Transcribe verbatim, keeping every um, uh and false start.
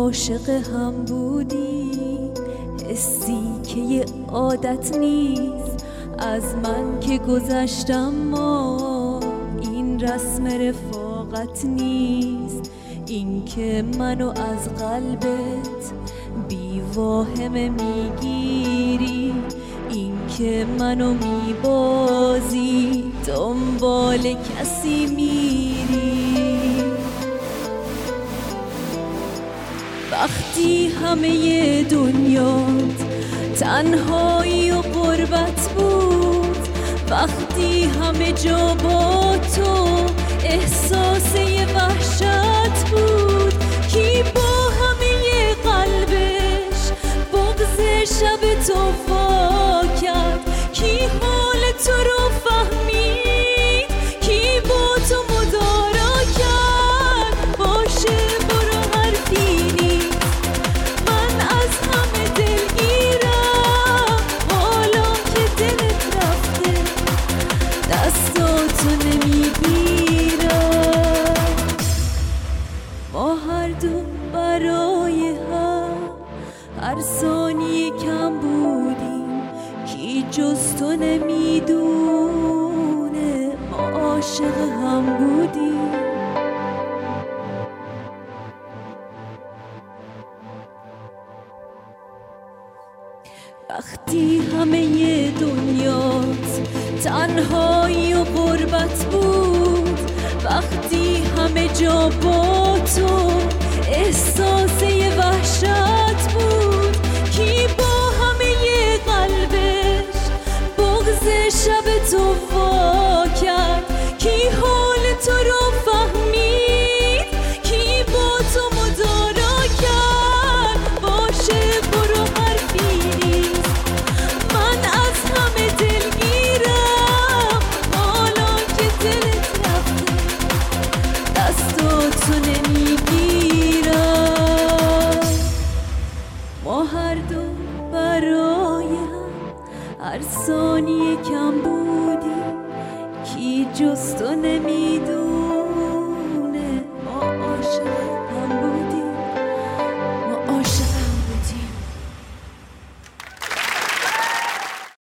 عاشق هم بودی، حسی که یه عادت نیست. از من که گذشتم ما این رسم رفاقت نیست. این که منو از قلبت بی واهمه میگیری، این که منو میبازی دنبال کسی میری. وقتی همه دنیات تنهایی و غربت بود، وقتی همه جا با تو احساس وحشت بود، کی با همه قلبش بغض شب تو وا کرد؟ کی حال تو رو فهمید؟ کی با تو مدارا کرد؟ باشه برو حرفی نیست، من از همه دلگیرم. حالا که دلت رفته دستاتو نمیگیرم. ما هر دو برای هم هر ثانیه کم بودیم، کی جز تو نمیدونه ما عاشق هم بودیم. وقتی همه دنیات تنهایی و غربت بود، وقتی همه جا با تو احساس وحشت بود، کی با همه قلبش بغض شب تو وا کرد؟ کی حال تو رو فهمید؟ کی با تو مدارا کرد؟ باشه برو حرفی نیست، من از همه دلگیرم. حالا که دلت رفته دستاتو نمیگیرم. ما هر دو برای هم هر ثانیه کم بودیم، کی جز تو نمیدون